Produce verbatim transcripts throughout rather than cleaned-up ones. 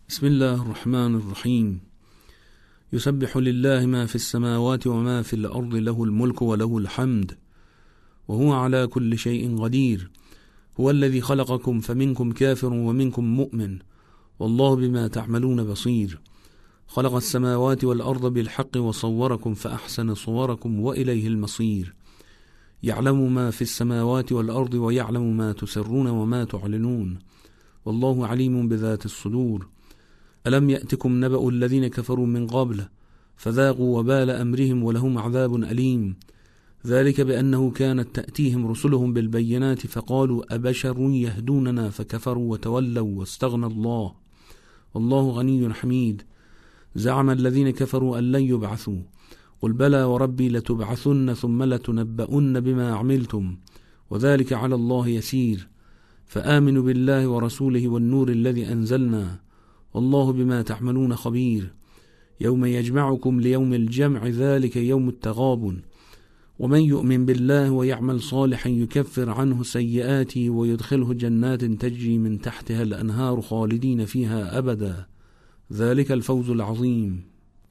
بسم الله الرحمن الرحيم. يسبح لله ما في السماوات وما في الأرض، له الملك وله الحمد وهو على كل شيء قدير. هو الذي خلقكم فمنكم كافر ومنكم مؤمن، والله بما تعملون بصير. خلق السماوات والأرض بالحق وصوركم فأحسن صوركم وإليه المصير. يعلم ما في السماوات والأرض ويعلم ما تسرون وما تعلنون، والله عليم بذات الصدور. ألم يأتكم نبأ الذين كفروا من قبل فذاقوا وبال أمرهم ولهم عذاب أليم. ذلك بأنه كانت تأتيهم رسلهم بالبينات فقالوا أبشر يهدوننا فكفروا وتولوا واستغنى الله، والله غني حميد. زعم الذين كفروا أن لن يبعثوا، قل بلى وربي لتبعثن ثم لتنبؤن بما عملتم وذلك على الله يسير. فآمنوا بالله ورسوله والنور الذي أنزلنا، والله بما تعملون خبير. يوم يجمعكم ليوم الجمع، ذلك يوم التغابن. ومن يؤمن بالله ويعمل صالحا يكفر عنه سيئاته ويدخله جنات تجري من تحتها الأنهار خالدين فيها أبدا، ذلك الفوز العظيم.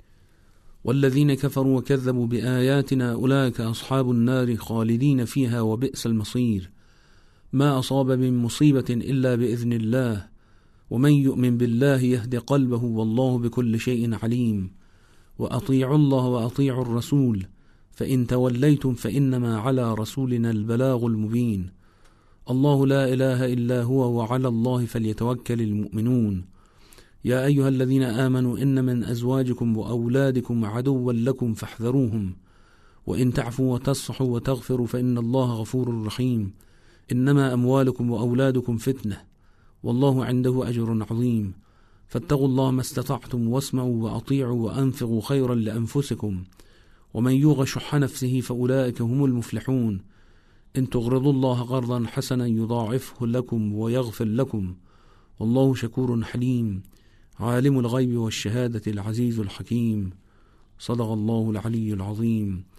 والذين كفروا وكذبوا بآياتنا أولئك أصحاب النار خالدين فيها وبئس المصير. ما أصاب من مصيبة إلا بإذن الله، ومن يؤمن بالله يهد قلبه والله بكل شيء عليم. وأطيعوا الله وأطيعوا الرسول، فإن توليتم فإنما على رسولنا البلاغ المبين. الله لا إله إلا هو وعلى الله فليتوكل المؤمنون. يا أيها الذين آمنوا إن من أزواجكم وأولادكم عدوا لكم فاحذروهم، وإن تعفوا وتصفحوا وتغفروا فإن الله غفور رحيم. إنما أموالكم وأولادكم فتنة، والله عنده أجر عظيم. فاتقوا الله ما استطعتم واسمعوا وأطيعوا وأنفقوا خيرا لأنفسكم، ومن يوق شح نفسه فأولئك هم المفلحون. إن تغرضوا الله قرضا حسنا يضاعفه لكم ويغفر لكم، والله شكور حليم. عالم الغيب والشهادة العزيز الحكيم. صدق الله العلي العظيم.